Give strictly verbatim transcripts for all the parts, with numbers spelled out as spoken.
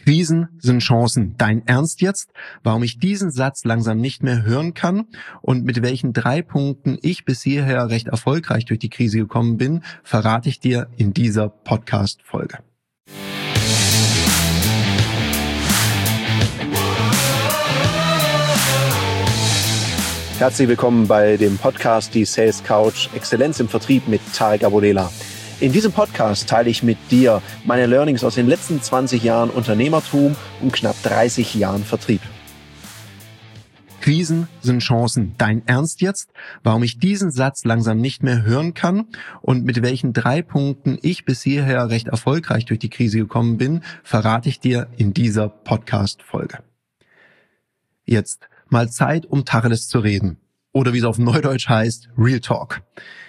Krisen sind Chancen. Dein Ernst jetzt? Warum ich diesen Satz langsam nicht mehr hören kann und mit welchen drei Punkten ich bis hierher recht erfolgreich durch die Krise gekommen bin, verrate ich dir in dieser Podcast-Folge. Herzlich willkommen bei dem Podcast Die Sales Couch Exzellenz im Vertrieb mit Tarek Abodela. In diesem Podcast teile ich mit dir meine Learnings aus den letzten zwanzig Jahren Unternehmertum und knapp dreißig Jahren Vertrieb. Krisen sind Chancen. Dein Ernst jetzt? Warum ich diesen Satz langsam nicht mehr hören kann und mit welchen drei Punkten ich bis hierher recht erfolgreich durch die Krise gekommen bin, verrate ich dir in dieser Podcast-Folge. Jetzt mal Zeit, um Tacheles zu reden. Oder wie es auf Neudeutsch heißt, Real Talk.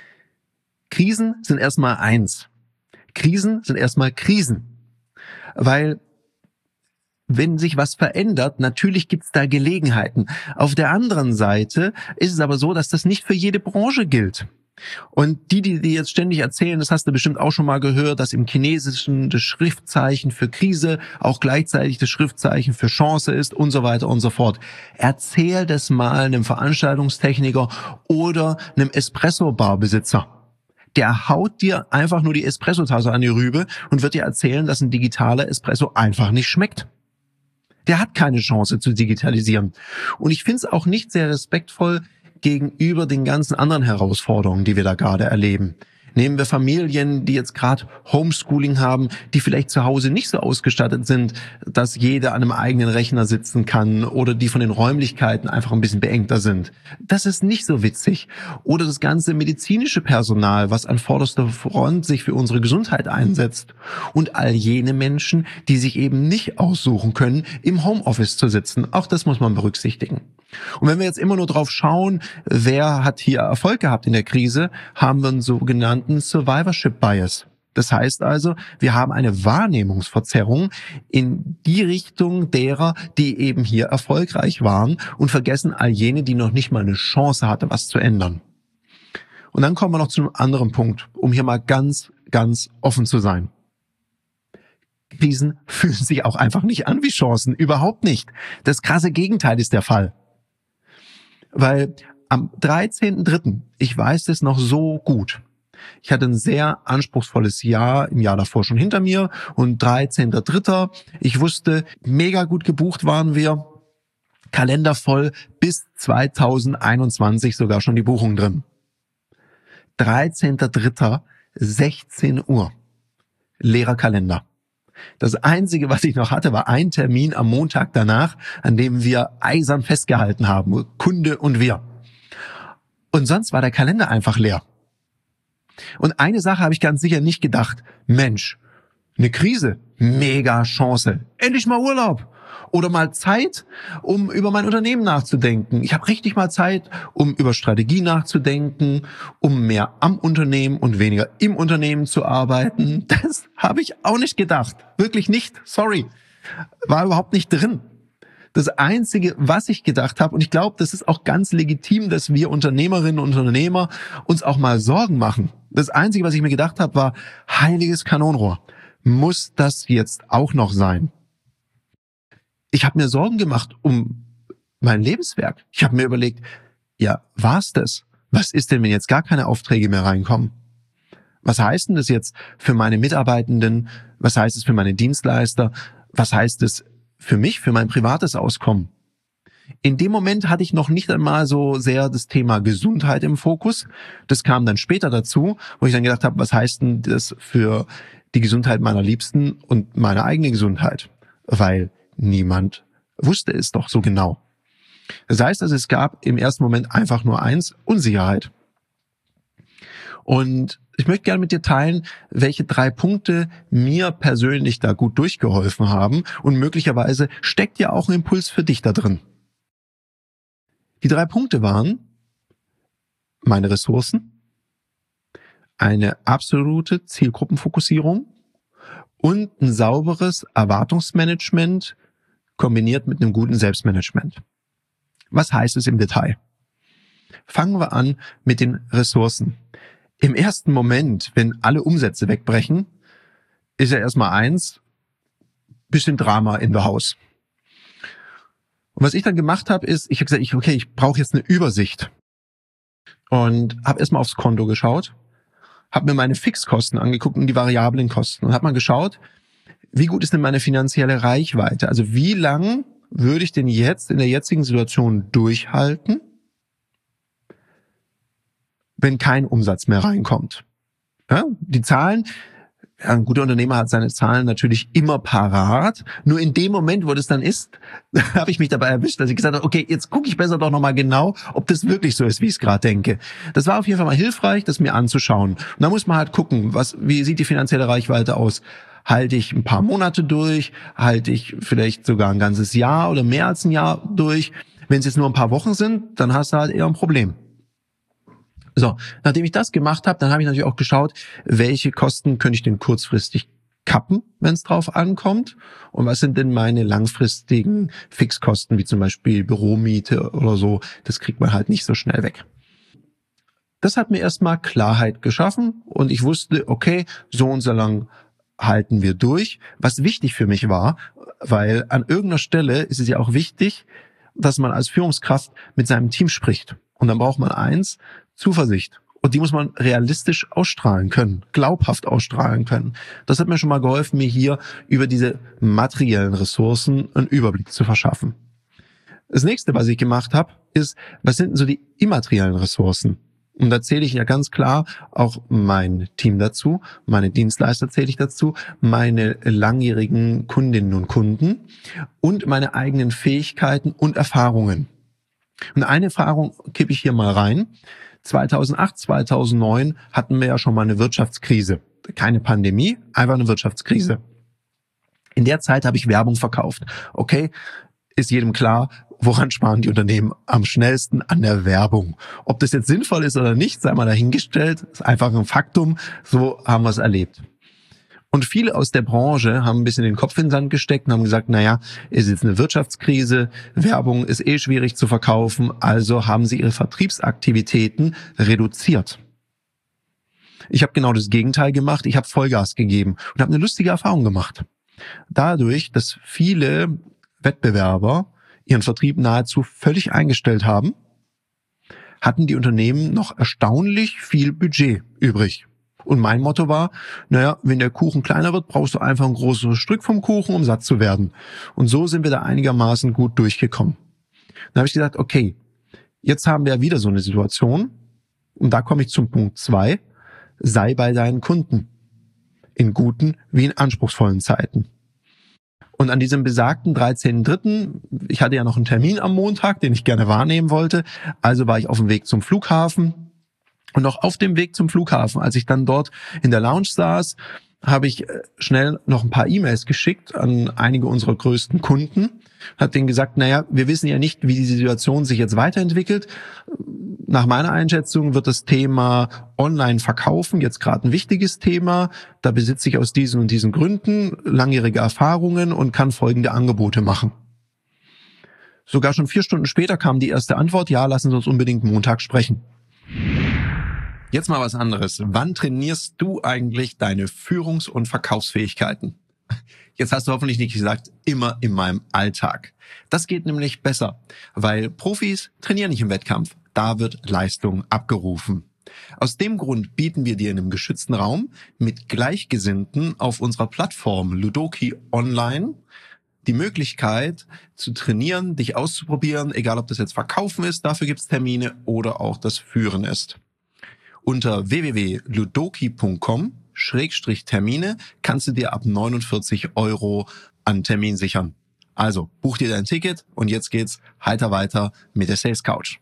Krisen sind erstmal eins. Krisen sind erstmal Krisen. Weil wenn sich was verändert, natürlich gibt's da Gelegenheiten. Auf der anderen Seite ist es aber so, dass das nicht für jede Branche gilt. Und die, die dir jetzt ständig erzählen, das hast du bestimmt auch schon mal gehört, dass im Chinesischen das Schriftzeichen für Krise auch gleichzeitig das Schriftzeichen für Chance ist und so weiter und so fort. Erzähl das mal einem Veranstaltungstechniker oder einem Espresso-Barbesitzer. Der haut dir einfach nur die Espresso-Tasse an die Rübe und wird dir erzählen, dass ein digitaler Espresso einfach nicht schmeckt. Der hat keine Chance zu digitalisieren. Und ich finde es auch nicht sehr respektvoll gegenüber den ganzen anderen Herausforderungen, die wir da gerade erleben. Nehmen wir Familien, die jetzt gerade Homeschooling haben, die vielleicht zu Hause nicht so ausgestattet sind, dass jeder an einem eigenen Rechner sitzen kann oder die von den Räumlichkeiten einfach ein bisschen beengter sind. Das ist nicht so witzig. Oder das ganze medizinische Personal, was an vorderster Front sich für unsere Gesundheit einsetzt. Und all jene Menschen, die sich eben nicht aussuchen können, im Homeoffice zu sitzen. Auch das muss man berücksichtigen. Und wenn wir jetzt immer nur drauf schauen, wer hat hier Erfolg gehabt in der Krise, haben wir einen sogenannten Survivorship Bias. Das heißt also, wir haben eine Wahrnehmungsverzerrung in die Richtung derer, die eben hier erfolgreich waren und vergessen all jene, die noch nicht mal eine Chance hatte, was zu ändern. Und dann kommen wir noch zu einem anderen Punkt, um hier mal ganz, ganz offen zu sein. Krisen fühlen sich auch einfach nicht an wie Chancen, überhaupt nicht. Das krasse Gegenteil ist der Fall. Weil am dreizehnten dritten, ich weiß das noch so gut, ich hatte ein sehr anspruchsvolles Jahr im Jahr davor schon hinter mir und dreizehnten dritten, ich wusste, mega gut gebucht waren wir, Kalender voll, bis zweitausendeinundzwanzig sogar schon die Buchung drin. dreizehnten dritten, sechzehn Uhr, leerer Kalender. Das Einzige, was ich noch hatte, war ein Termin am Montag danach, an dem wir eisern festgehalten haben, Kunde und wir. Und sonst war der Kalender einfach leer. Und eine Sache habe ich ganz sicher nicht gedacht. Mensch, eine Krise, mega Chance, endlich mal Urlaub. Oder mal Zeit, um über mein Unternehmen nachzudenken. Ich habe richtig mal Zeit, um über Strategie nachzudenken, um mehr am Unternehmen und weniger im Unternehmen zu arbeiten. Das habe ich auch nicht gedacht. Wirklich nicht. Sorry. War überhaupt nicht drin. Das Einzige, was ich gedacht habe, und ich glaube, das ist auch ganz legitim, dass wir Unternehmerinnen und Unternehmer uns auch mal Sorgen machen. Das Einzige, was ich mir gedacht habe, war, heiliges Kanonenrohr. Muss das jetzt auch noch sein? Ich habe mir Sorgen gemacht um mein Lebenswerk. Ich habe mir überlegt, ja, war's das? Was ist denn, wenn jetzt gar keine Aufträge mehr reinkommen? Was heißt denn das jetzt für meine Mitarbeitenden? Was heißt es für meine Dienstleister? Was heißt es für mich, für mein privates Auskommen? In dem Moment hatte ich noch nicht einmal so sehr das Thema Gesundheit im Fokus. Das kam dann später dazu, wo ich dann gedacht habe, was heißt denn das für die Gesundheit meiner Liebsten und meine eigene Gesundheit? Weil niemand wusste es doch so genau. Das heißt also, es gab im ersten Moment einfach nur eins, Unsicherheit. Und ich möchte gerne mit dir teilen, welche drei Punkte mir persönlich da gut durchgeholfen haben und möglicherweise steckt ja auch ein Impuls für dich da drin. Die drei Punkte waren meine Ressourcen, eine absolute Zielgruppenfokussierung und ein sauberes Erwartungsmanagement kombiniert mit einem guten Selbstmanagement. Was heißt es im Detail? Fangen wir an mit den Ressourcen. Im ersten Moment, wenn alle Umsätze wegbrechen, ist ja erstmal eins, bisschen Drama in the house. Und was ich dann gemacht habe, ist, ich habe gesagt, ich, okay, ich brauche jetzt eine Übersicht. Und habe erstmal aufs Konto geschaut, habe mir meine Fixkosten angeguckt und die variablen Kosten. Und habe mal geschaut, wie gut ist denn meine finanzielle Reichweite? Also wie lang würde ich denn jetzt in der jetzigen Situation durchhalten, wenn kein Umsatz mehr reinkommt? Ja, die Zahlen, ja, ein guter Unternehmer hat seine Zahlen natürlich immer parat. Nur in dem Moment, wo das dann ist, habe ich mich dabei erwischt, dass ich gesagt habe, okay, jetzt gucke ich besser doch nochmal genau, ob das wirklich so ist, wie ich es gerade denke. Das war auf jeden Fall mal hilfreich, das mir anzuschauen. Und da muss man halt gucken, was, wie sieht die finanzielle Reichweite aus? Halte ich ein paar Monate durch? Halte ich vielleicht sogar ein ganzes Jahr oder mehr als ein Jahr durch? Wenn es jetzt nur ein paar Wochen sind, dann hast du halt eher ein Problem. So, nachdem ich das gemacht habe, dann habe ich natürlich auch geschaut, welche Kosten könnte ich denn kurzfristig kappen, wenn es drauf ankommt, und was sind denn meine langfristigen Fixkosten, wie zum Beispiel Büromiete oder so, das kriegt man halt nicht so schnell weg. Das hat mir erstmal Klarheit geschaffen und ich wusste, okay, so und so lang halten wir durch, was wichtig für mich war, weil an irgendeiner Stelle ist es ja auch wichtig, dass man als Führungskraft mit seinem Team spricht. Und dann braucht man eins, Zuversicht. Und die muss man realistisch ausstrahlen können, glaubhaft ausstrahlen können. Das hat mir schon mal geholfen, mir hier über diese materiellen Ressourcen einen Überblick zu verschaffen. Das nächste, was ich gemacht habe, ist, was sind denn so die immateriellen Ressourcen? Und da zähle ich ja ganz klar auch mein Team dazu, meine Dienstleister zähle ich dazu, meine langjährigen Kundinnen und Kunden und meine eigenen Fähigkeiten und Erfahrungen. Und eine Erfahrung kippe ich hier mal rein. zweitausendacht, zweitausendneun hatten wir ja schon mal eine Wirtschaftskrise. Keine Pandemie, einfach eine Wirtschaftskrise. In der Zeit habe ich Werbung verkauft. Okay, ist jedem klar, woran sparen die Unternehmen am schnellsten? An der Werbung. Ob das jetzt sinnvoll ist oder nicht, sei mal dahingestellt. Ist einfach ein Faktum. So haben wir es erlebt. Und viele aus der Branche haben ein bisschen den Kopf in den Sand gesteckt und haben gesagt, naja, ist jetzt eine Wirtschaftskrise, Werbung ist eh schwierig zu verkaufen, also haben sie ihre Vertriebsaktivitäten reduziert. Ich habe genau das Gegenteil gemacht, ich habe Vollgas gegeben und habe eine lustige Erfahrung gemacht. Dadurch, dass viele Wettbewerber ihren Vertrieb nahezu völlig eingestellt haben, hatten die Unternehmen noch erstaunlich viel Budget übrig. Und mein Motto war, naja, wenn der Kuchen kleiner wird, brauchst du einfach ein großes Stück vom Kuchen, um satt zu werden. Und so sind wir da einigermaßen gut durchgekommen. Dann habe ich gesagt, okay, jetzt haben wir ja wieder so eine Situation. Und da komme ich zum Punkt zwei. Sei bei deinen Kunden. In guten wie in anspruchsvollen Zeiten. Und an diesem besagten dreizehnten dritten, ich hatte ja noch einen Termin am Montag, den ich gerne wahrnehmen wollte. Also war ich auf dem Weg zum Flughafen. Und auch auf dem Weg zum Flughafen, als ich dann dort in der Lounge saß, habe ich schnell noch ein paar E-Mails geschickt an einige unserer größten Kunden. Hat denen gesagt, naja, wir wissen ja nicht, wie die Situation sich jetzt weiterentwickelt. Nach meiner Einschätzung wird das Thema Online-Verkaufen jetzt gerade ein wichtiges Thema. Da besitze ich aus diesen und diesen Gründen langjährige Erfahrungen und kann folgende Angebote machen. Sogar schon vier Stunden später kam die erste Antwort, ja, lassen Sie uns unbedingt Montag sprechen. Jetzt mal was anderes. Wann trainierst du eigentlich deine Führungs- und Verkaufsfähigkeiten? Jetzt hast du hoffentlich nicht gesagt, immer in meinem Alltag. Das geht nämlich besser, weil Profis trainieren nicht im Wettkampf. Da wird Leistung abgerufen. Aus dem Grund bieten wir dir in einem geschützten Raum mit Gleichgesinnten auf unserer Plattform Ludoki Online die Möglichkeit zu trainieren, dich auszuprobieren, egal ob das jetzt Verkaufen ist, dafür gibt's Termine, oder auch das Führen ist. Unter w w w punkt ludoki punkt com Schrägstrich Termine kannst du dir ab neunundvierzig Euro an Termin sichern. Also buch dir dein Ticket und jetzt geht's heiter weiter mit der Sales Couch.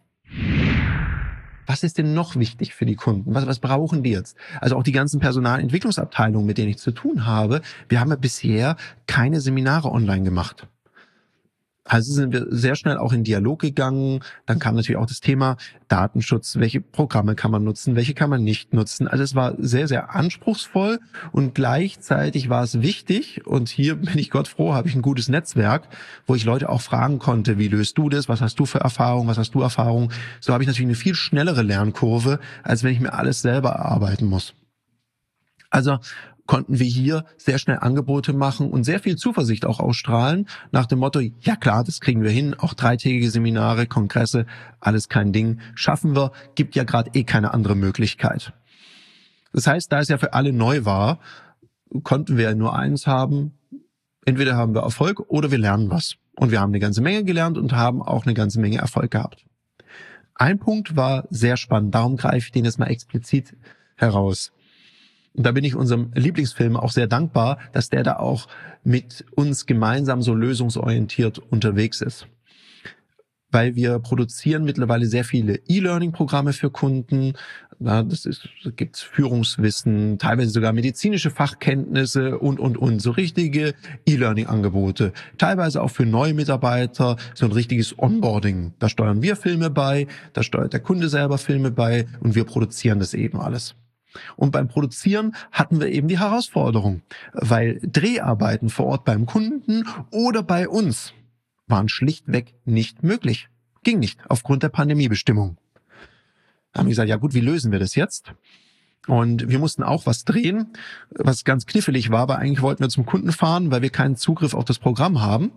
Was ist denn noch wichtig für die Kunden? Was, was brauchen die jetzt? Also auch die ganzen Personalentwicklungsabteilungen, mit denen ich zu tun habe. Wir haben ja bisher keine Seminare online gemacht. Also sind wir sehr schnell auch in Dialog gegangen. Dann kam natürlich auch das Thema Datenschutz. Welche Programme kann man nutzen? Welche kann man nicht nutzen? Also es war sehr, sehr anspruchsvoll und gleichzeitig war es wichtig. Und hier bin ich Gott froh, habe ich ein gutes Netzwerk, wo ich Leute auch fragen konnte, wie löst du das? Was hast du für Erfahrung? Was hast du Erfahrung? So habe ich natürlich eine viel schnellere Lernkurve, als wenn ich mir alles selber erarbeiten muss. Also konnten wir hier sehr schnell Angebote machen und sehr viel Zuversicht auch ausstrahlen, nach dem Motto, ja klar, das kriegen wir hin, auch dreitägige Seminare, Kongresse, alles kein Ding, schaffen wir, gibt ja gerade eh keine andere Möglichkeit. Das heißt, da es ja für alle neu war, konnten wir nur eins haben, entweder haben wir Erfolg oder wir lernen was. Und wir haben eine ganze Menge gelernt und haben auch eine ganze Menge Erfolg gehabt. Ein Punkt war sehr spannend, darum greife ich den jetzt mal explizit heraus. Und da bin ich unserem Lieblingsfilm auch sehr dankbar, dass der da auch mit uns gemeinsam so lösungsorientiert unterwegs ist. Weil wir produzieren mittlerweile sehr viele E-Learning-Programme für Kunden. Ja, das ist, da gibt's Führungswissen, teilweise sogar medizinische Fachkenntnisse und, und, und. So richtige E-Learning-Angebote. Teilweise auch für neue Mitarbeiter, so ein richtiges Onboarding. Da steuern wir Filme bei, da steuert der Kunde selber Filme bei und wir produzieren das eben alles. Und beim Produzieren hatten wir eben die Herausforderung, weil Dreharbeiten vor Ort beim Kunden oder bei uns waren schlichtweg nicht möglich. Ging nicht, aufgrund der Pandemiebestimmung. Da haben wir gesagt, ja gut, wie lösen wir das jetzt? Und wir mussten auch was drehen, was ganz knifflig war, weil eigentlich wollten wir zum Kunden fahren, weil wir keinen Zugriff auf das Programm haben.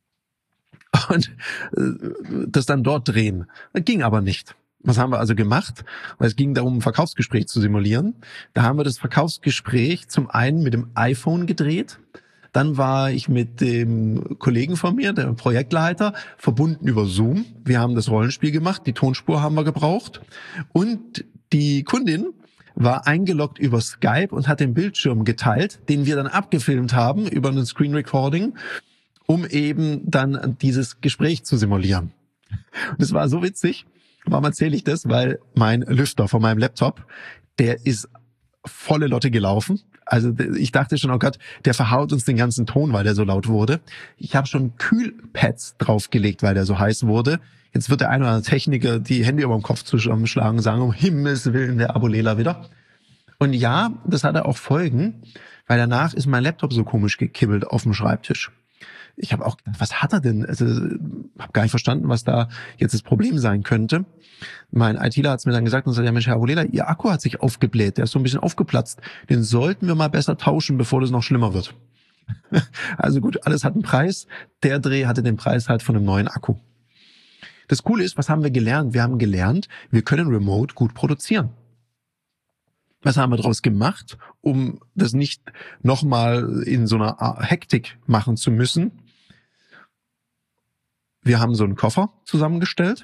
Und das dann dort drehen. Das ging aber nicht. Was haben wir also gemacht? Weil es ging darum, ein Verkaufsgespräch zu simulieren. Da haben wir das Verkaufsgespräch zum einen mit dem iPhone gedreht. Dann war ich mit dem Kollegen von mir, der Projektleiter, verbunden über Zoom. Wir haben das Rollenspiel gemacht, die Tonspur haben wir gebraucht. Und die Kundin war eingeloggt über Skype und hat den Bildschirm geteilt, den wir dann abgefilmt haben über einen Screen Recording, um eben dann dieses Gespräch zu simulieren. Und es war so witzig. Warum erzähle ich das? Weil mein Lüfter von meinem Laptop, der ist volle Lotte gelaufen. Also ich dachte schon, oh Gott, der verhaut uns den ganzen Ton, weil der so laut wurde. Ich habe schon Kühlpads draufgelegt, weil der so heiß wurde. Jetzt wird der eine oder andere Techniker die Hände über dem Kopf zusammenschlagen und sagen, um Himmels Willen, der Abulela wieder. Und ja, das hatte auch Folgen, weil danach ist mein Laptop so komisch gekibbelt auf dem Schreibtisch. Ich habe auch gedacht, was hat er denn? Also habe gar nicht verstanden, was da jetzt das Problem sein könnte. Mein ITler hat es mir dann gesagt und sagt, ja Mensch, Herr Abulela, Ihr Akku hat sich aufgebläht, der ist so ein bisschen aufgeplatzt. Den sollten wir mal besser tauschen, bevor das noch schlimmer wird. Also gut, alles hat einen Preis. Der Dreh hatte den Preis halt von einem neuen Akku. Das Coole ist, was haben wir gelernt? Wir haben gelernt, wir können remote gut produzieren. Was haben wir daraus gemacht, um das nicht nochmal in so einer Hektik machen zu müssen? Wir haben so einen Koffer zusammengestellt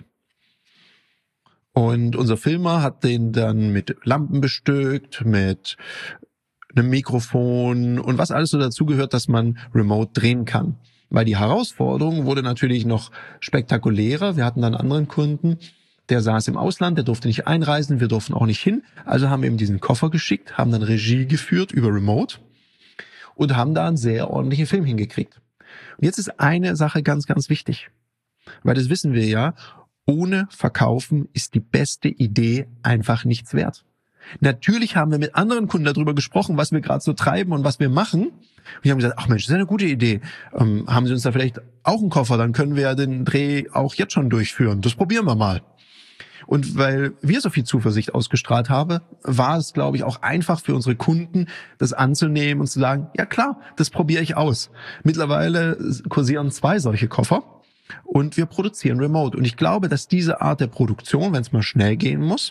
und unser Filmer hat den dann mit Lampen bestückt, mit einem Mikrofon und was alles so dazugehört, dass man remote drehen kann. Weil die Herausforderung wurde natürlich noch spektakulärer. Wir hatten dann einen anderen Kunden, der saß im Ausland, der durfte nicht einreisen, wir durften auch nicht hin. Also haben wir ihm diesen Koffer geschickt, haben dann Regie geführt über Remote und haben da einen sehr ordentlichen Film hingekriegt. Und jetzt ist eine Sache ganz, ganz wichtig. Weil das wissen wir ja, ohne Verkaufen ist die beste Idee einfach nichts wert. Natürlich haben wir mit anderen Kunden darüber gesprochen, was wir gerade so treiben und was wir machen. Und die haben gesagt, ach Mensch, das ist eine gute Idee. Ähm, haben Sie uns da vielleicht auch einen Koffer? Dann können wir ja den Dreh auch jetzt schon durchführen. Das probieren wir mal. Und weil wir so viel Zuversicht ausgestrahlt haben, war es, glaube ich, auch einfach für unsere Kunden, das anzunehmen und zu sagen, ja klar, das probiere ich aus. Mittlerweile kursieren zwei solche Koffer und wir produzieren remote. Und ich glaube, dass diese Art der Produktion, wenn es mal schnell gehen muss,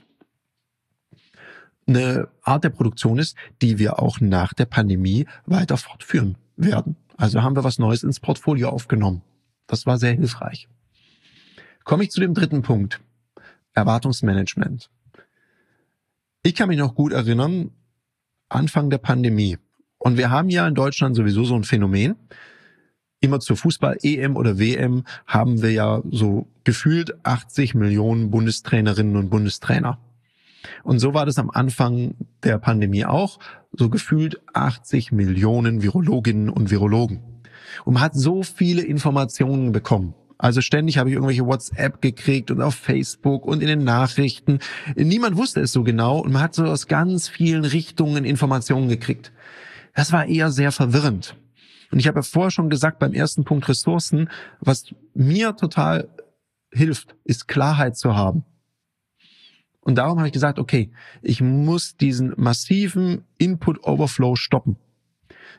eine Art der Produktion ist, die wir auch nach der Pandemie weiter fortführen werden. Also haben wir was Neues ins Portfolio aufgenommen. Das war sehr hilfreich. Komme ich zu dem dritten Punkt. Erwartungsmanagement. Ich kann mich noch gut erinnern, Anfang der Pandemie. Und wir haben ja in Deutschland sowieso so ein Phänomen. Immer zur Fußball-E M oder W M haben wir ja so gefühlt achtzig Millionen Bundestrainerinnen und Bundestrainer. Und so war das am Anfang der Pandemie auch. So gefühlt achtzig Millionen Virologinnen und Virologen. Und man hat so viele Informationen bekommen. Also ständig habe ich irgendwelche WhatsApp gekriegt und auf Facebook und in den Nachrichten. Niemand wusste es so genau und man hat so aus ganz vielen Richtungen Informationen gekriegt. Das war eher sehr verwirrend. Und ich habe ja vorher schon gesagt, beim ersten Punkt Ressourcen, was mir total hilft, ist Klarheit zu haben. Und darum habe ich gesagt, okay, ich muss diesen massiven Input-Overflow stoppen.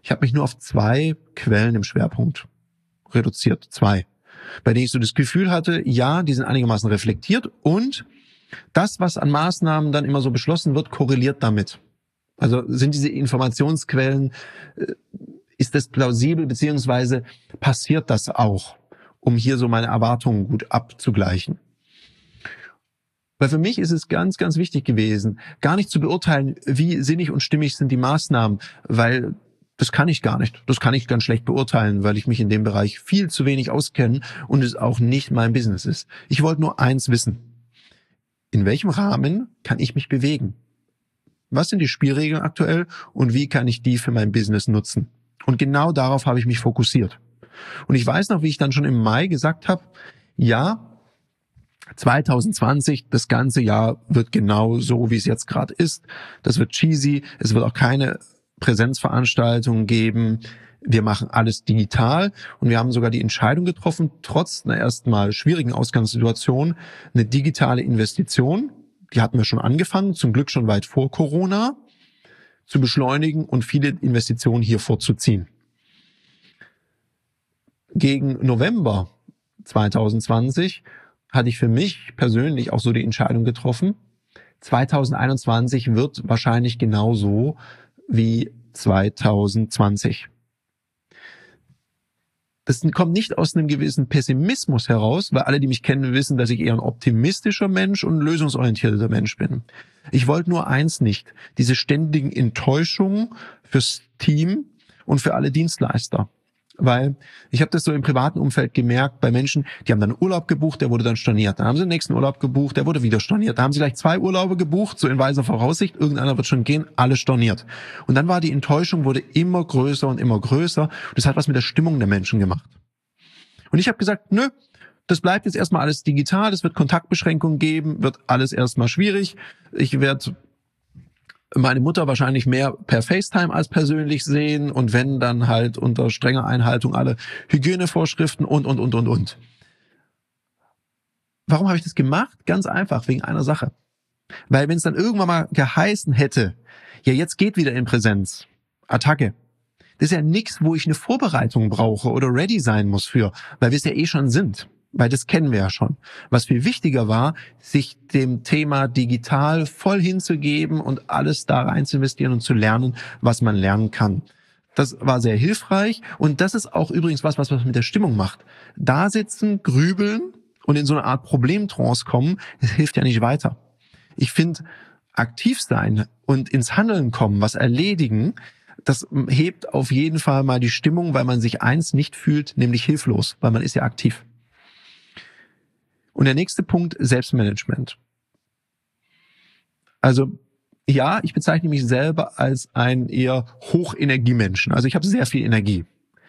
Ich habe mich nur auf zwei Quellen im Schwerpunkt reduziert, zwei, bei denen ich so das Gefühl hatte, ja, die sind einigermaßen reflektiert und das, was an Maßnahmen dann immer so beschlossen wird, korreliert damit. Also sind diese Informationsquellen, ist das plausibel, beziehungsweise passiert das auch, um hier so meine Erwartungen gut abzugleichen. Weil für mich ist es ganz, ganz wichtig gewesen, gar nicht zu beurteilen, wie sinnig und stimmig sind die Maßnahmen, weil das kann ich gar nicht. Das kann ich ganz schlecht beurteilen, weil ich mich in dem Bereich viel zu wenig auskenne und es auch nicht mein Business ist. Ich wollte nur eins wissen. In welchem Rahmen kann ich mich bewegen? Was sind die Spielregeln aktuell und wie kann ich die für mein Business nutzen? Und genau darauf habe ich mich fokussiert. Und ich weiß noch, wie ich dann schon im Mai gesagt habe, ja, zwanzig zwanzig, das ganze Jahr wird genau so, wie es jetzt gerade ist. Das wird cheesy, es wird auch keine Präsenzveranstaltungen geben. Wir machen alles digital und wir haben sogar die Entscheidung getroffen, trotz einer erstmal schwierigen Ausgangssituation, eine digitale Investition, die hatten wir schon angefangen, zum Glück schon weit vor Corona, zu beschleunigen und viele Investitionen hier vorzuziehen. Gegen November zwanzig zwanzig hatte ich für mich persönlich auch so die Entscheidung getroffen, zwanzig einundzwanzig wird wahrscheinlich genauso wie zwanzig zwanzig. Das kommt nicht aus einem gewissen Pessimismus heraus, weil alle, die mich kennen, wissen, dass ich eher ein optimistischer Mensch und ein lösungsorientierter Mensch bin. Ich wollte nur eins nicht, diese ständigen Enttäuschungen fürs Team und für alle Dienstleister. Weil ich habe das so im privaten Umfeld gemerkt, bei Menschen, die haben dann Urlaub gebucht, der wurde dann storniert. Dann haben sie den nächsten Urlaub gebucht, der wurde wieder storniert. Da haben sie gleich zwei Urlaube gebucht, so in weiser Voraussicht, irgendeiner wird schon gehen, alles storniert. Und dann war die Enttäuschung, wurde immer größer und immer größer. Und das hat was mit der Stimmung der Menschen gemacht. Und ich habe gesagt, nö, das bleibt jetzt erstmal alles digital, es wird Kontaktbeschränkungen geben, wird alles erstmal schwierig. Ich werde meine Mutter wahrscheinlich mehr per FaceTime als persönlich sehen und wenn, dann halt unter strenger Einhaltung alle Hygienevorschriften und, und, und, und, und. Warum habe ich das gemacht? Ganz einfach, wegen einer Sache. Weil wenn es dann irgendwann mal geheißen hätte, ja, jetzt geht wieder in Präsenz, Attacke. Das ist ja nichts, wo ich eine Vorbereitung brauche oder ready sein muss für, weil wir es ja eh schon sind. Weil das kennen wir ja schon. Was viel wichtiger war, sich dem Thema digital voll hinzugeben und alles da rein zu investieren und zu lernen, was man lernen kann. Das war sehr hilfreich und das ist auch übrigens was, was was mit der Stimmung macht. Da sitzen, grübeln und in so eine Art Problemtrance kommen, das hilft ja nicht weiter. Ich finde, aktiv sein und ins Handeln kommen, was erledigen, das hebt auf jeden Fall mal die Stimmung, weil man sich eins nicht fühlt, nämlich hilflos, weil man ist ja aktiv. Und der nächste Punkt, Selbstmanagement. Also ja, ich bezeichne mich selber als ein eher Hochenergiemenschen. Also ich habe sehr viel Energie.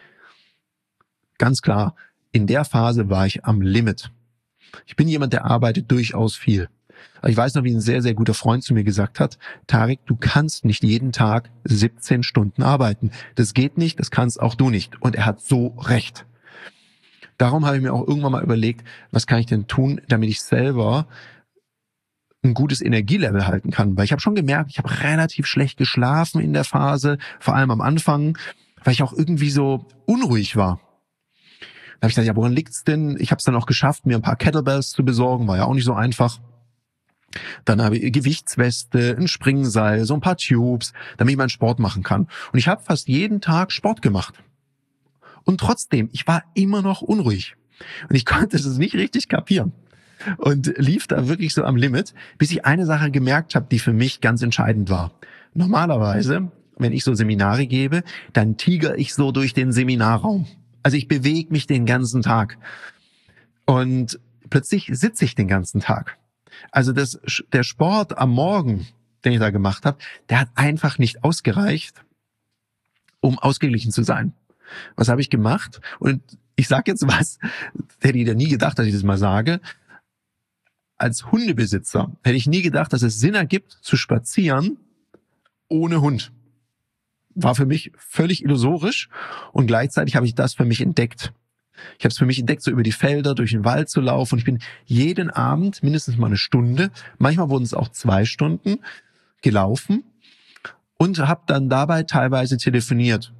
Ganz klar, in der Phase war ich am Limit. Ich bin jemand, der arbeitet durchaus viel. Ich weiß noch, wie ein sehr, sehr guter Freund zu mir gesagt hat, Tarek, du kannst nicht jeden Tag siebzehn Stunden arbeiten. Das geht nicht, das kannst auch du nicht. Und er hat so recht. Darum habe ich mir auch irgendwann mal überlegt, was kann ich denn tun, damit ich selber ein gutes Energielevel halten kann. Weil ich habe schon gemerkt, ich habe relativ schlecht geschlafen in der Phase, vor allem am Anfang, weil ich auch irgendwie so unruhig war. Da habe ich gedacht, ja, woran liegt's denn? Ich habe es dann auch geschafft, mir ein paar Kettlebells zu besorgen, war ja auch nicht so einfach. Dann habe ich Gewichtsweste, ein Springseil, so ein paar Tubes, damit ich meinen Sport machen kann. Und ich habe fast jeden Tag Sport gemacht. Und trotzdem, ich war immer noch unruhig. Und ich konnte das nicht richtig kapieren. Und lief da wirklich so am Limit, bis ich eine Sache gemerkt habe, die für mich ganz entscheidend war. Normalerweise, wenn ich so Seminare gebe, dann tiger ich so durch den Seminarraum. Also ich bewege mich den ganzen Tag. Und plötzlich sitze ich den ganzen Tag. Also das, der Sport am Morgen, den ich da gemacht habe, der hat einfach nicht ausgereicht, um ausgeglichen zu sein. Was habe ich gemacht? Und ich sage jetzt was, hätte ich ja nie gedacht, dass ich das mal sage. Als Hundebesitzer hätte ich nie gedacht, dass es Sinn ergibt, zu spazieren ohne Hund. War für mich völlig illusorisch und gleichzeitig habe ich das für mich entdeckt. Ich habe es für mich entdeckt, so über die Felder, durch den Wald zu laufen. Und ich bin jeden Abend mindestens mal eine Stunde, manchmal wurden es auch zwei Stunden, gelaufen und habe dann dabei teilweise telefoniert.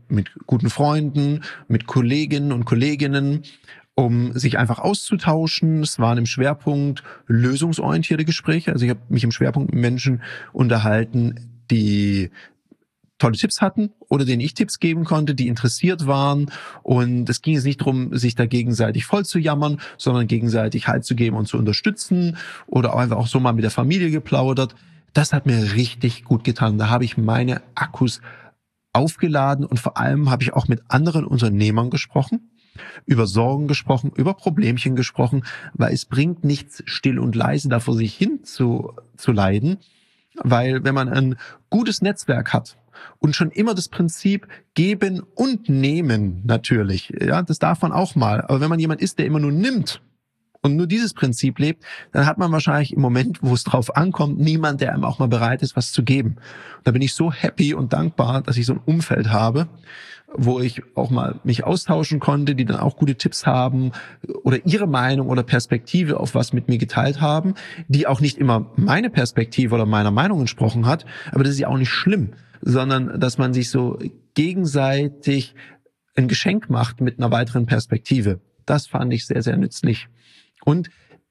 mit guten Freunden, mit Kolleginnen und Kolleginnen, um sich einfach auszutauschen. Es waren im Schwerpunkt lösungsorientierte Gespräche. Also ich habe mich im Schwerpunkt mit Menschen unterhalten, die tolle Tipps hatten oder denen ich Tipps geben konnte, die interessiert waren. Und es ging jetzt nicht darum, sich da gegenseitig voll zu jammern, sondern gegenseitig Halt zu geben und zu unterstützen oder auch einfach auch so mal mit der Familie geplaudert. Das hat mir richtig gut getan. Da habe ich meine Akkus aufgeladen und vor allem habe ich auch mit anderen Unternehmern gesprochen, über Sorgen gesprochen, über Problemchen gesprochen, weil es bringt nichts, still und leise da vor sich hin zu, zu leiden, weil wenn man ein gutes Netzwerk hat und schon immer das Prinzip geben und nehmen natürlich, ja, das darf man auch mal, aber wenn man jemand ist, der immer nur nimmt und nur dieses Prinzip lebt, dann hat man wahrscheinlich im Moment, wo es drauf ankommt, niemand, der einem auch mal bereit ist, was zu geben. Da bin ich so happy und dankbar, dass ich so ein Umfeld habe, wo ich auch mal mich austauschen konnte, die dann auch gute Tipps haben oder ihre Meinung oder Perspektive auf was mit mir geteilt haben, die auch nicht immer meine Perspektive oder meiner Meinung entsprochen hat, aber das ist ja auch nicht schlimm, sondern dass man sich so gegenseitig ein Geschenk macht mit einer weiteren Perspektive. Das fand ich sehr, sehr nützlich. Und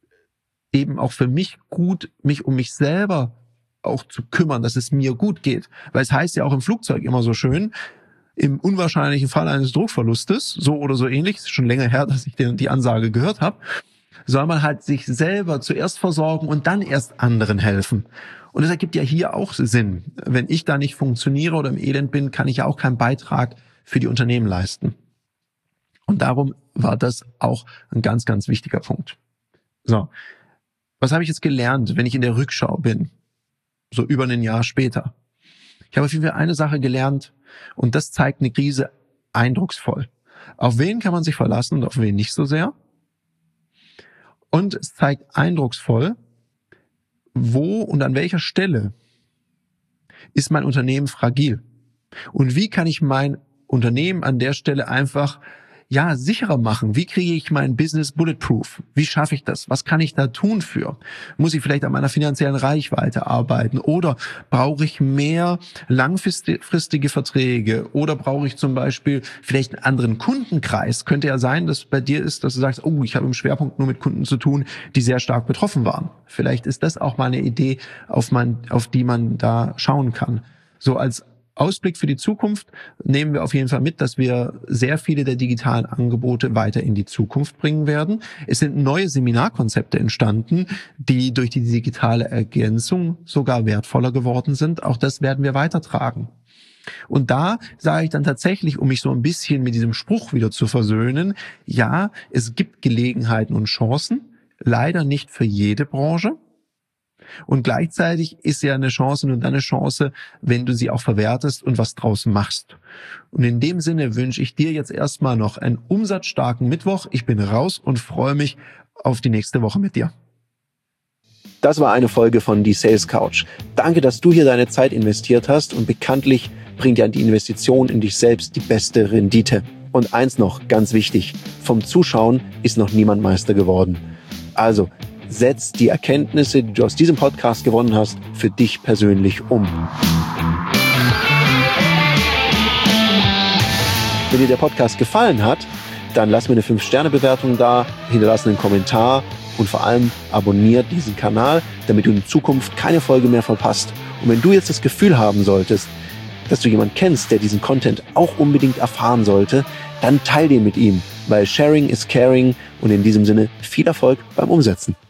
eben auch für mich gut, mich um mich selber auch zu kümmern, dass es mir gut geht. Weil es heißt ja auch im Flugzeug immer so schön, im unwahrscheinlichen Fall eines Druckverlustes, so oder so ähnlich, ist schon länger her, dass ich die Ansage gehört habe, soll man halt sich selber zuerst versorgen und dann erst anderen helfen. Und das ergibt ja hier auch Sinn. Wenn ich da nicht funktioniere oder im Elend bin, kann ich ja auch keinen Beitrag für die Unternehmen leisten. Und darum war das auch ein ganz, ganz wichtiger Punkt. So, was habe ich jetzt gelernt, wenn ich in der Rückschau bin? So über ein Jahr später. Ich habe auf jeden Fall eine Sache gelernt und das zeigt eine Krise eindrucksvoll. Auf wen kann man sich verlassen und auf wen nicht so sehr? Und es zeigt eindrucksvoll, wo und an welcher Stelle ist mein Unternehmen fragil? Und wie kann ich mein Unternehmen an der Stelle einfach ja sicherer machen? Wie kriege ich mein Business bulletproof? Wie schaffe ich das? Was kann ich da tun für? Muss ich vielleicht an meiner finanziellen Reichweite arbeiten? Oder brauche ich mehr langfristige Verträge? Oder brauche ich zum Beispiel vielleicht einen anderen Kundenkreis? Könnte ja sein, dass bei dir ist, dass du sagst, oh, ich habe im Schwerpunkt nur mit Kunden zu tun, die sehr stark betroffen waren. Vielleicht ist das auch mal eine Idee, auf, man, auf die man da schauen kann. So als Ausblick für die Zukunft nehmen wir auf jeden Fall mit, dass wir sehr viele der digitalen Angebote weiter in die Zukunft bringen werden. Es sind neue Seminarkonzepte entstanden, die durch die digitale Ergänzung sogar wertvoller geworden sind. Auch das werden wir weitertragen. Und da sage ich dann tatsächlich, um mich so ein bisschen mit diesem Spruch wieder zu versöhnen, ja, es gibt Gelegenheiten und Chancen, leider nicht für jede Branche. Und gleichzeitig ist ja eine Chance nur dann eine Chance, wenn du sie auch verwertest und was draus machst. Und in dem Sinne wünsche ich dir jetzt erstmal noch einen umsatzstarken Mittwoch. Ich bin raus und freue mich auf die nächste Woche mit dir. Das war eine Folge von Die Sales Couch. Danke, dass du hier deine Zeit investiert hast und bekanntlich bringt ja die Investition in dich selbst die beste Rendite. Und eins noch, ganz wichtig, vom Zuschauen ist noch niemand Meister geworden. Also, setz die Erkenntnisse, die du aus diesem Podcast gewonnen hast, für dich persönlich um. Wenn dir der Podcast gefallen hat, dann lass mir eine fünf Sterne Bewertung da, hinterlass einen Kommentar und vor allem abonniert diesen Kanal, damit du in Zukunft keine Folge mehr verpasst. Und wenn du jetzt das Gefühl haben solltest, dass du jemanden kennst, der diesen Content auch unbedingt erfahren sollte, dann teil den mit ihm, weil Sharing is Caring und in diesem Sinne viel Erfolg beim Umsetzen.